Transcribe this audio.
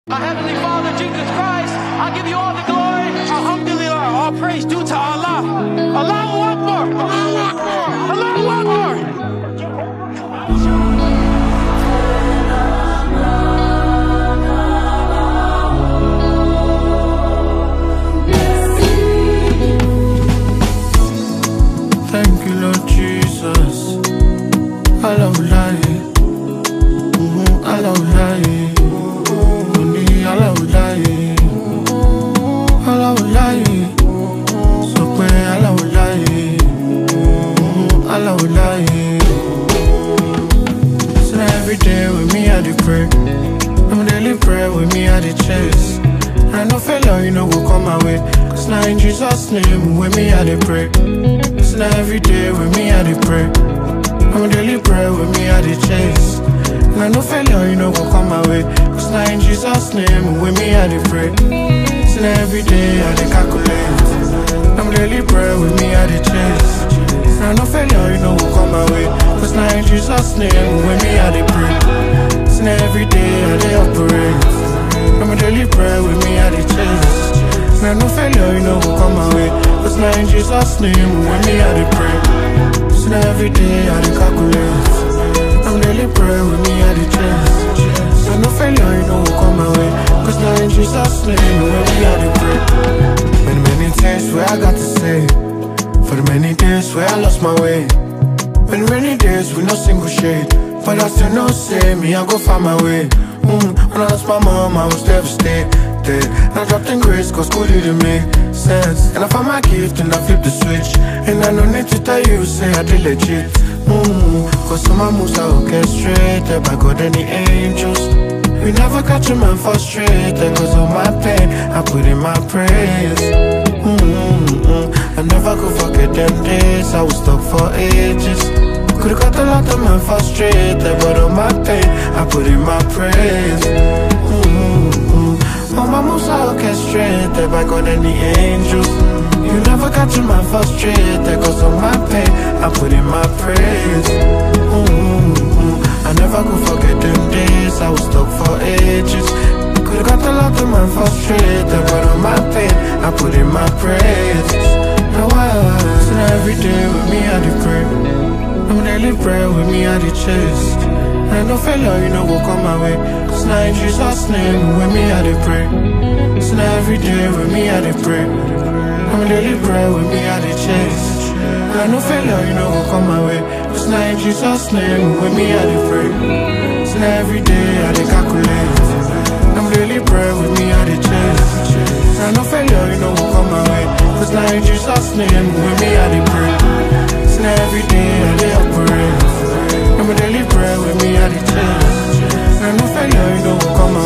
Our Heavenly Father, Jesus Christ, I give you all the glory. Alhamdulillah, all praise due to Allah. Allahu Akbar. Allahu Akbar. Allahu Akbar. Thank you, Lord Jesus. Allah will lie. Allah will lie. Allah will lie. Allah will lie. So pray Allah will lie. Allah will lie. So every day with me I dey pray. I'm daily pray with me I dey chase. I no failure, you know go come my way. Cause now in Jesus' name with me I dey pray. So now every day with me I dey pray. I'm daily pray with me I dey chase. And I no failure, you know go come my way. Cause now in Jesus' name with me I dey pray. So now every day I dey calculate. I'm daily pray with me I dey chase. And I no failure, you know go come my way. Cause now in Jesus' name with me I dey pray. So now every day I dey operate. I'm daily pray with me I dey chase. And I no failure, you know go come my way. Cause now in Jesus' name with me I dey pray. So now every day I dey calculate. I'm daily pray with me I dey chase. So no failure, you know will come my way. Cause now in Jesus' name with me I dey pray. Many things where I got to say. For the many days where I lost my way. Many rainy days with no single shade. But I still know say me I go find my way. When I lost my mom I was devastated. And I dropped in grace cause school didn't make sense. And I found my gift and I flipped the switch. And I no need to tell you, say I did legit. Cause some my moves are orchestrated by God and the angels. We never catch a man frustrated. Cause of my pain I put in my praise. I never could forget them days I was stuck for ages. Could've got a lot of man frustrated. But on my pain I put in my praise. All my moves are orchestrated by God and the angels. You never catch a man frustrated. Cause of my pain I put in my praise. I never could forget them days I was stuck for ages. Could've got a lot of man frustrated. But on my pain I put in my praise. Now so every day with me I dey pray. I'm daily pray with me I dey chase. And no failure, you know will come my way. Cause now in Jesus' name with me I dey pray. So now every day with me I dey pray. I'm daily pray with me I dey chase. And no failure, you know will come my way. Cause now in Jesus' name with me I dey pray. So now every day I dey calculate. I'm daily pray with me I dey chase. And no failure, you know will come my way. Cause now in Jesus' name with me I dey pray. So now every day I dey operate. I'm daily pray with me I dey chase. And no failure, you know will come my way.